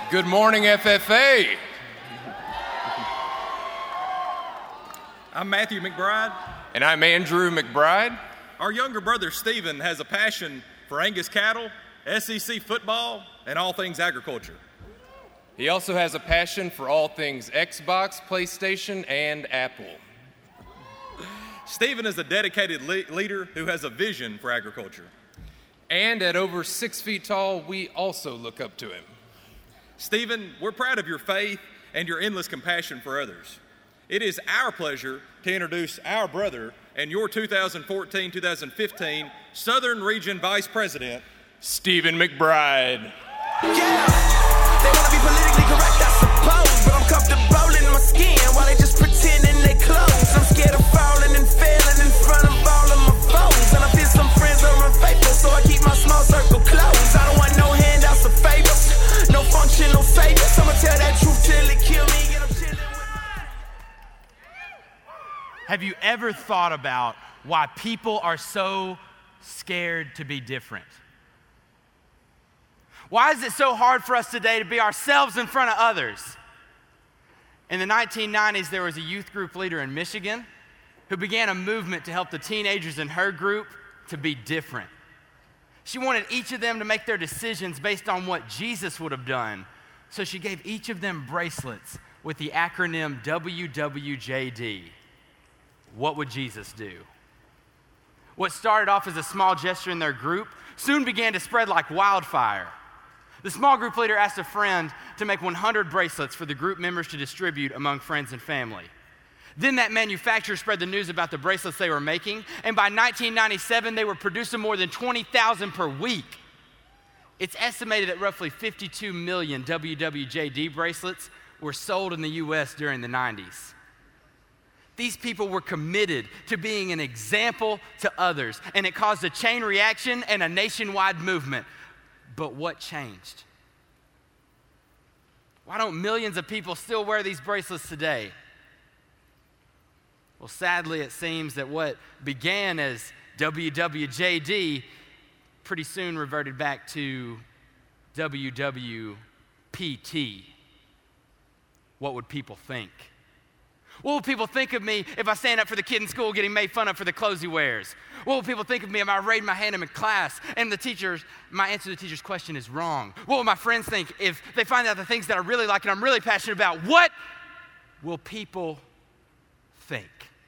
Good morning, FFA. I'm Matthew McBride. And I'm Andrew McBride. Our younger brother, Stephen, has a passion for Angus cattle, SEC football, and all things agriculture. He also has a passion for all things Xbox, PlayStation, and Apple. Stephen is a dedicated leader who has a vision for agriculture. And at over 6 feet tall, we also look up to him. Stephen, we're proud of your faith and your endless compassion for others. It is our pleasure to introduce our brother and your 2014-2015 Southern Region Vice President, Stephen McBride. Yeah, they wanna be politically correct, I suppose, but I'm comfortable in my skin while they just pretending they close. I'm scared of falling and failing in front of all of my foes, and I feel some friends are unfaithful, so I keep my small circle closed. I don't want no handouts or favors, no functional saviors. I'ma tell that truth till it kill me. And I'm chilling with my... Have you ever thought about why people are so scared to be different? Why is it so hard for us today to be ourselves in front of others? In the 1990s, there was a youth group leader in Michigan who began a movement to help the teenagers in her group to be different. She wanted each of them to make their decisions based on what Jesus would have done. So she gave each of them bracelets with the acronym WWJD. What would Jesus do? What started off as a small gesture in their group soon began to spread like wildfire. The small group leader asked a friend to make 100 bracelets for the group members to distribute among friends and family. Then that manufacturer spread the news about the bracelets they were making, and by 1997, they were producing more than 20,000 per week. It's estimated that roughly 52 million WWJD bracelets were sold in the U.S. during the 90s. These people were committed to being an example to others, and it caused a chain reaction and a nationwide movement. But what changed? Why don't millions of people still wear these bracelets today? Well, sadly, it seems that what began as WWJD pretty soon reverted back to WWPT. What would people think? What will people think of me if I stand up for the kid in school getting made fun of for the clothes he wears? What will people think of me if I raise my hand in class and my answer to the teacher's question is wrong? What will my friends think if they find out the things that I really like and I'm really passionate about? What will people think?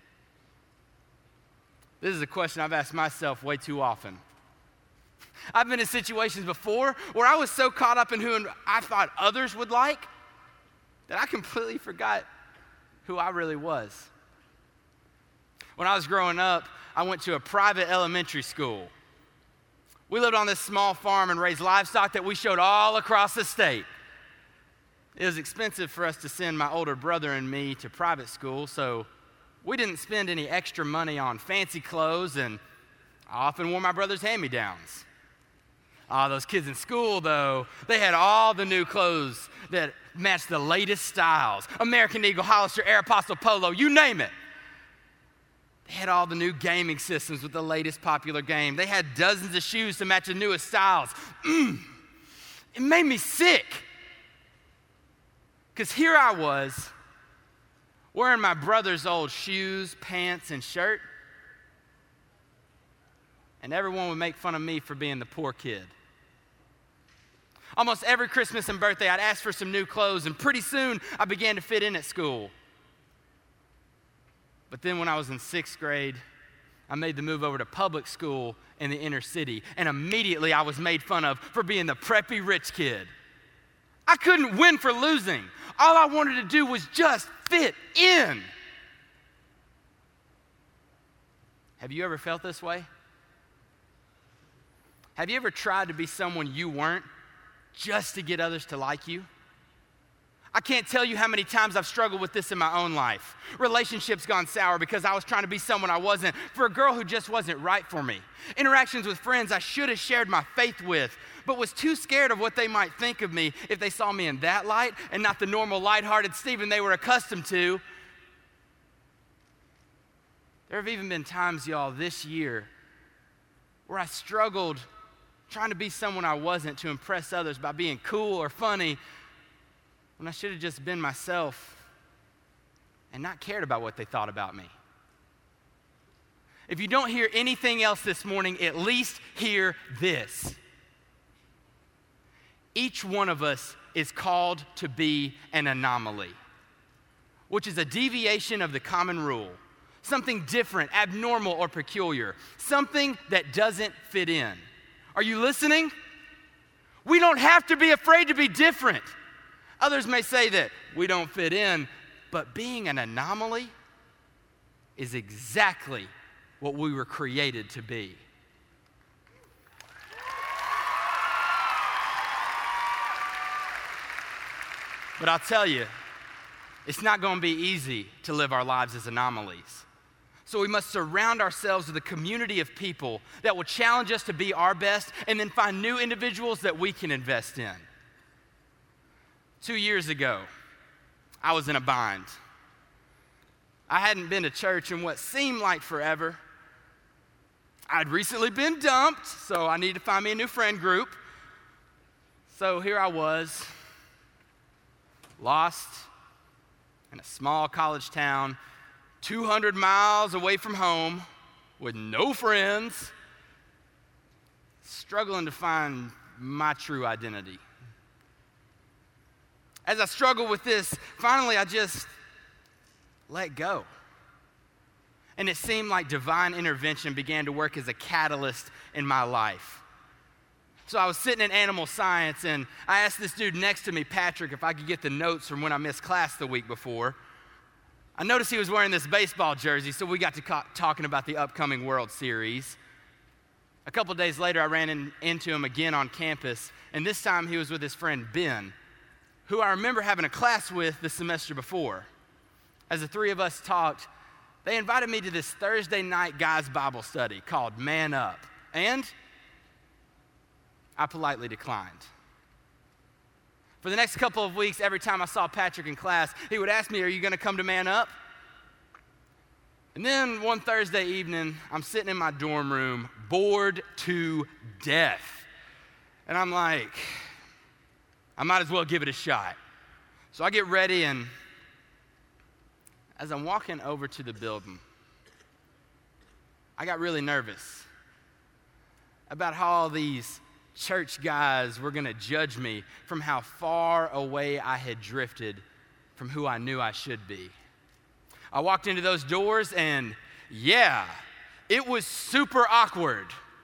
This is a question I've asked myself way too often. I've been in situations before where I was so caught up in who I thought others would like that I completely forgot who I really was. When I was growing up, I went to a private elementary school. We lived on this small farm and raised livestock that we showed all across the state. It was expensive for us to send my older brother and me to private school, so we didn't spend any extra money on fancy clothes, and I often wore my brother's hand-me-downs. Those kids in school, though, they had all the new clothes that matched the latest styles. American Eagle, Hollister, Aeropostale, Polo, you name it. They had all the new gaming systems with the latest popular game. They had dozens of shoes to match the newest styles. It made me sick. Because here I was, wearing my brother's old shoes, pants, and shirt, and everyone would make fun of me for being the poor kid. Almost every Christmas and birthday, I'd ask for some new clothes, and pretty soon, I began to fit in at school. But then when I was in 6th grade, I made the move over to public school in the inner city, and immediately I was made fun of for being the preppy rich kid. I couldn't win for losing. All I wanted to do was just fit in. Have you ever felt this way? Have you ever tried to be someone you weren't just to get others to like you? I can't tell you how many times I've struggled with this in my own life. Relationships gone sour because I was trying to be someone I wasn't for a girl who just wasn't right for me. Interactions with friends I should have shared my faith with, but was too scared of what they might think of me if they saw me in that light and not the normal, lighthearted Stephen they were accustomed to. There have even been times, y'all, this year where I struggled trying to be someone I wasn't to impress others by being cool or funny, when I should have just been myself and not cared about what they thought about me. If you don't hear anything else this morning, at least hear this. Each one of us is called to be an anomaly, which is a deviation of the common rule, something different, abnormal, or peculiar, something that doesn't fit in. Are you listening? We don't have to be afraid to be different. Others may say that we don't fit in, but being an anomaly is exactly what we were created to be. But I'll tell you, it's not going to be easy to live our lives as anomalies. So we must surround ourselves with a community of people that will challenge us to be our best and then find new individuals that we can invest in. 2 years ago, I was in a bind. I hadn't been to church in what seemed like forever. I'd recently been dumped, so I needed to find me a new friend group. So here I was, lost in a small college town, 200 miles away from home, with no friends, struggling to find my true identity. As I struggled with this, finally I just let go. And it seemed like divine intervention began to work as a catalyst in my life. So I was sitting in animal science, and I asked this dude next to me, Patrick, if I could get the notes from when I missed class the week before. I noticed he was wearing this baseball jersey, so we got to talking about the upcoming World Series. A couple days later, I ran into him again on campus, and this time he was with his friend Ben, who I remember having a class with the semester before. As the three of us talked, they invited me to this Thursday night guys' Bible study called Man Up, and I politely declined. For the next couple of weeks, every time I saw Patrick in class, he would ask me, "Are you going to come to Man Up?" And then one Thursday evening, I'm sitting in my dorm room, bored to death. And I'm like, I might as well give it a shot. So I get ready, and as I'm walking over to the building, I got really nervous about how all these church guys were going to judge me from how far away I had drifted from who I knew I should be. I walked into those doors, and yeah, it was super awkward.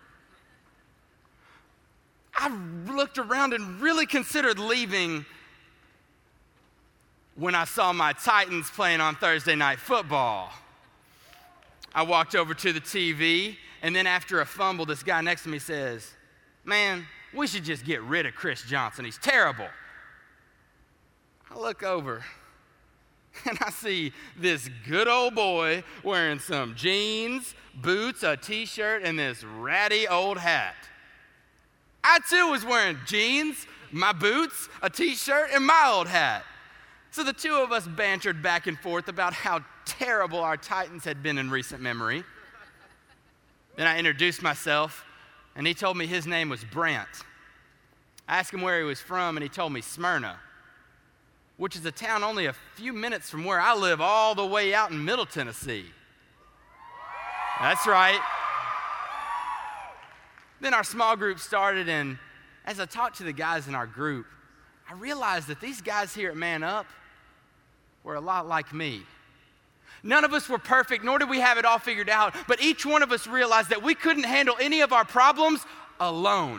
I looked around and really considered leaving when I saw my Titans playing on Thursday Night Football. I walked over to the TV, and then after a fumble, this guy next to me says, "Man, we should just get rid of Chris Johnson. He's terrible." I look over, and I see this good old boy wearing some jeans, boots, a t-shirt, and this ratty old hat. I too was wearing jeans, my boots, a t-shirt, and my old hat. So the two of us bantered back and forth about how terrible our Titans had been in recent memory. Then I introduced myself, and he told me his name was Brant. I asked him where he was from, and he told me Smyrna, which is a town only a few minutes from where I live, all the way out in Middle Tennessee. That's right. Then our small group started, and as I talked to the guys in our group, I realized that these guys here at Man Up were a lot like me. None of us were perfect, nor did we have it all figured out, but each one of us realized that we couldn't handle any of our problems alone.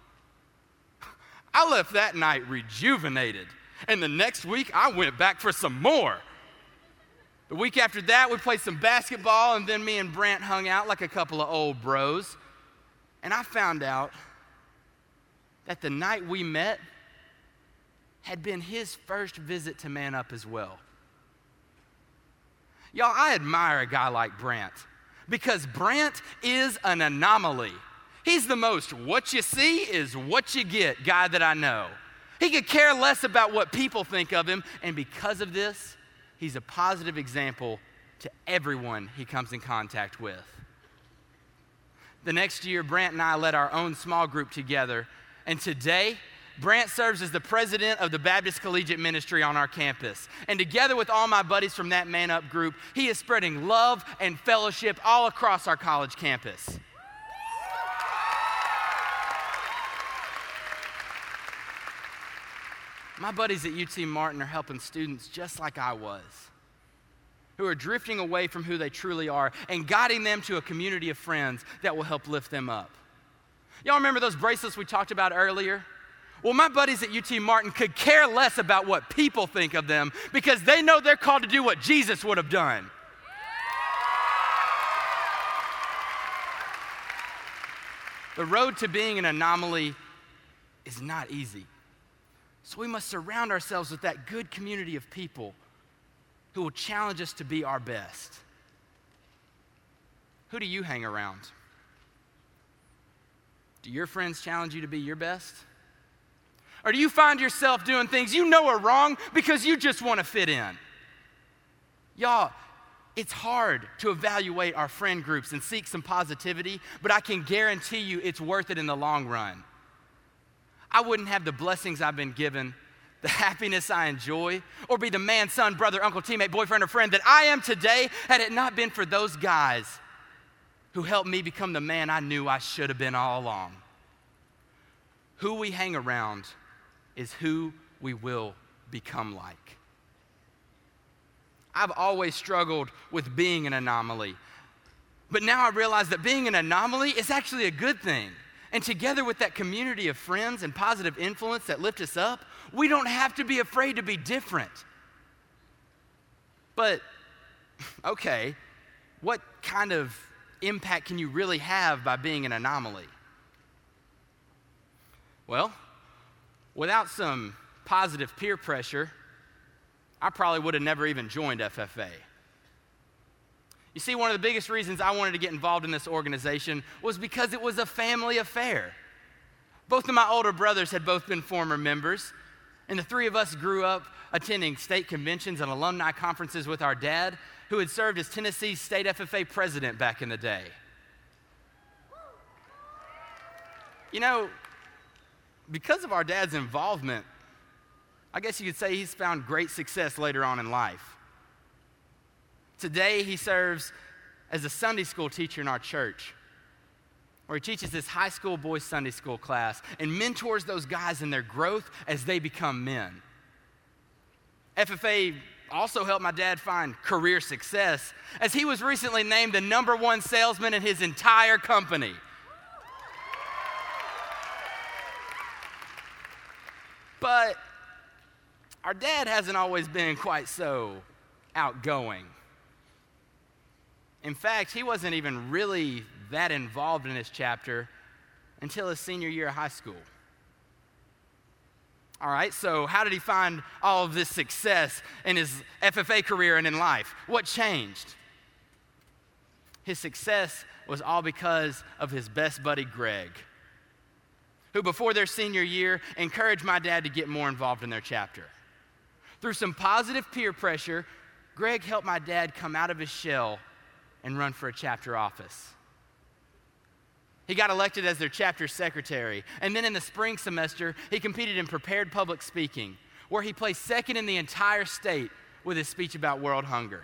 I left that night rejuvenated, and the next week I went back for some more. The week after that, we played some basketball, and then me and Brant hung out like a couple of old bros. And I found out that the night we met had been his first visit to Man Up as well. Y'all, I admire a guy like Brant because Brant is an anomaly. He's the most what you see is what you get guy that I know. He could care less about what people think of him, and because of this, he's a positive example to everyone he comes in contact with. The next year, Brant and I led our own small group together, and today, Brant serves as the president of the Baptist Collegiate Ministry on our campus. And together with all my buddies from that Man Up group, he is spreading love and fellowship all across our college campus. My buddies at UT Martin are helping students just like I was, who are drifting away from who they truly are and guiding them to a community of friends that will help lift them up. Y'all remember those bracelets we talked about earlier? Well, my buddies at UT Martin could care less about what people think of them because they know they're called to do what Jesus would have done. The road to being an anomaly is not easy. So we must surround ourselves with that good community of people who will challenge us to be our best. Who do you hang around? Do your friends challenge you to be your best? Or do you find yourself doing things you know are wrong because you just want to fit in? Y'all, it's hard to evaluate our friend groups and seek some positivity, but I can guarantee you it's worth it in the long run. I wouldn't have the blessings I've been given, the happiness I enjoy, or be the man, son, brother, uncle, teammate, boyfriend, or friend that I am today had it not been for those guys who helped me become the man I knew I should have been all along. Who we hang around is who we will become like. I've always struggled with being an anomaly, but now I realize that being an anomaly is actually a good thing. And together with that community of friends and positive influence that lift us up, we don't have to be afraid to be different. But, okay, what kind of impact can you really have by being an anomaly? Well, without some positive peer pressure, I probably would have never even joined FFA. You see, one of the biggest reasons I wanted to get involved in this organization was because it was a family affair. Both of my older brothers had both been former members, and the three of us grew up attending state conventions and alumni conferences with our dad, who had served as Tennessee's state FFA president back in the day. You know, because of our dad's involvement, I guess you could say he's found great success later on in life. Today, he serves as a Sunday school teacher in our church, where he teaches this high school boys Sunday school class and mentors those guys in their growth as they become men. FFA also helped my dad find career success, as he was recently named the #1 salesman in his entire company. But our dad hasn't always been quite so outgoing. In fact, he wasn't even really that involved in his chapter until his senior year of high school. All right, so how did he find all of this success in his FFA career and in life? What changed? His success was all because of his best buddy, Greg, who before their senior year encouraged my dad to get more involved in their chapter. Through some positive peer pressure, Greg helped my dad come out of his shell and run for a chapter office. He got elected as their chapter secretary, and then in the spring semester, he competed in prepared public speaking, where he placed second in the entire state with his speech about world hunger.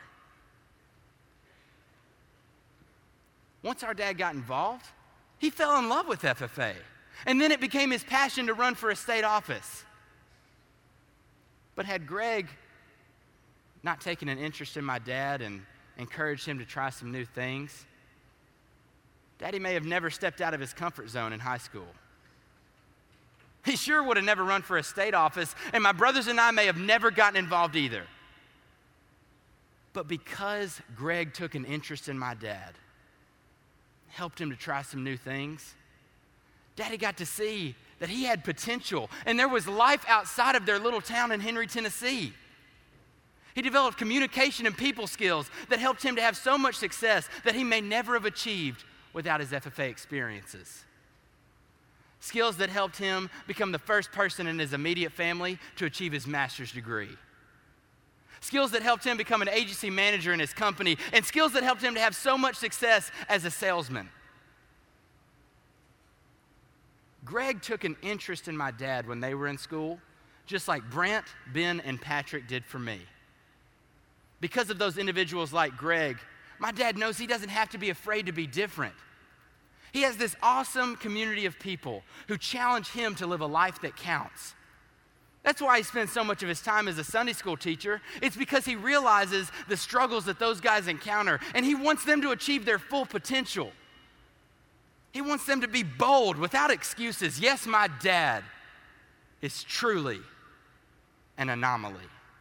Once our dad got involved, he fell in love with FFA, and then it became his passion to run for a state office. But had Greg not taken an interest in my dad and encouraged him to try some new things, Daddy may have never stepped out of his comfort zone in high school. He sure would have never run for a state office, and my brothers and I may have never gotten involved either. But because Greg took an interest in my dad, helped him to try some new things, Daddy got to see that he had potential, and there was life outside of their little town in Henry, Tennessee. He developed communication and people skills that helped him to have so much success that he may never have achieved without his FFA experiences. Skills that helped him become the first person in his immediate family to achieve his master's degree. Skills that helped him become an agency manager in his company, and skills that helped him to have so much success as a salesman. Greg took an interest in my dad when they were in school, just like Brant, Ben, and Patrick did for me. Because of those individuals like Greg, my dad knows he doesn't have to be afraid to be different. He has this awesome community of people who challenge him to live a life that counts. That's why he spends so much of his time as a Sunday school teacher. It's because he realizes the struggles that those guys encounter, and he wants them to achieve their full potential. He wants them to be bold, without excuses. Yes, my dad is truly an anomaly.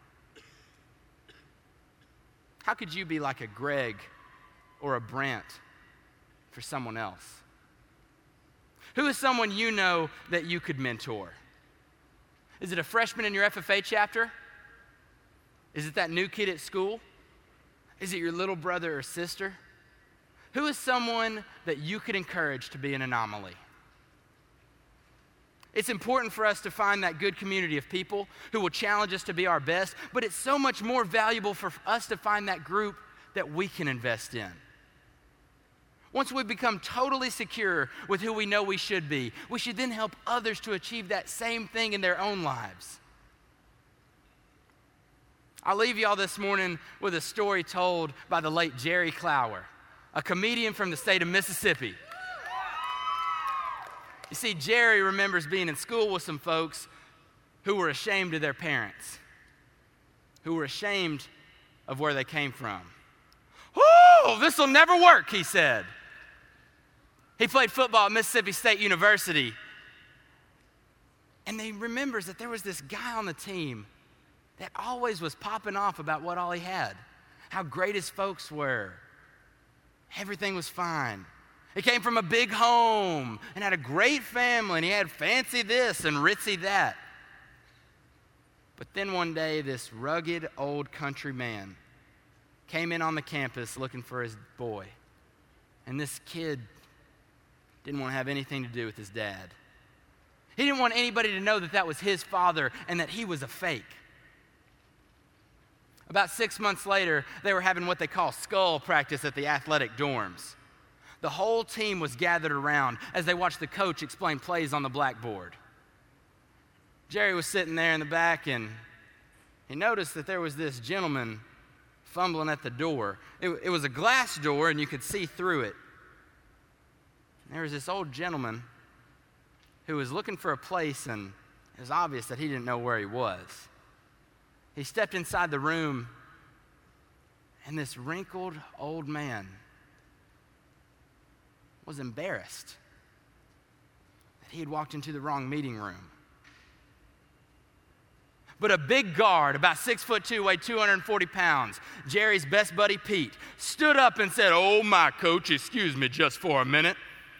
How could you be like a Greg or a Brant for someone else? Who is someone you know that you could mentor? Is it a freshman in your FFA chapter? Is it that new kid at school? Is it your little brother or sister? Who is someone that you could encourage to be an anomaly? It's important for us to find that good community of people who will challenge us to be our best, but it's so much more valuable for us to find that group that we can invest in. Once we become totally secure with who we know we should be, we should then help others to achieve that same thing in their own lives. I'll leave y'all this morning with a story told by the late Jerry Clower, a comedian from the state of Mississippi. You see, Jerry remembers being in school with some folks who were ashamed of their parents, who were ashamed of where they came from. "Oh, this will never work," he said. He played football at Mississippi State University, and he remembers that there was this guy on the team that always was popping off about what all he had, how great his folks were. Everything was fine. He came from a big home and had a great family, and he had fancy this and ritzy that. But then one day, this rugged old country man came in on the campus looking for his boy, and this kid didn't want to have anything to do with his dad. He didn't want anybody to know that that was his father and that he was a fake. About 6 months later, they were having what they call skull practice at the athletic dorms. The whole team was gathered around as they watched the coach explain plays on the blackboard. Jerry was sitting there in the back, and he noticed that there was this gentleman fumbling at the door. It was a glass door, and you could see through it. There was this old gentleman who was looking for a place, and it was obvious that he didn't know where he was. He stepped inside the room, and this wrinkled old man was embarrassed that he had walked into the wrong meeting room. But a big guard, about 6'2", weighed 240 pounds, Jerry's best buddy Pete, stood up and said, "Oh, my coach, excuse me just for a minute.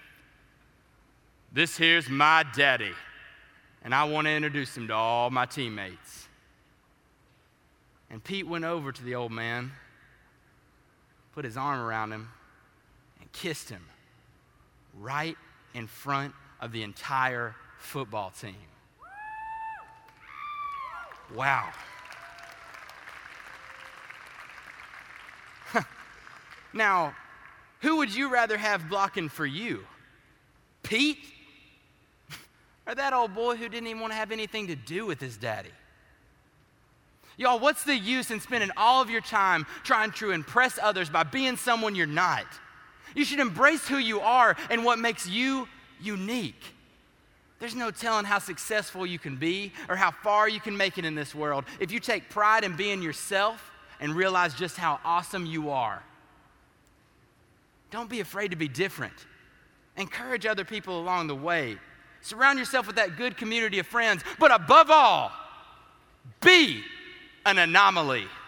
This here's my daddy, and I want to introduce him to all my teammates." And Pete went over to the old man, put his arm around him, and kissed him right in front of the entire football team. Wow. Now, who would you rather have blocking for you? Pete? Or that old boy who didn't even want to have anything to do with his daddy? Y'all, what's the use in spending all of your time trying to impress others by being someone you're not? You should embrace who you are and what makes you unique. There's no telling how successful you can be or how far you can make it in this world if you take pride in being yourself and realize just how awesome you are. Don't be afraid to be different. Encourage other people along the way. Surround yourself with that good community of friends, but above all, be an anomaly.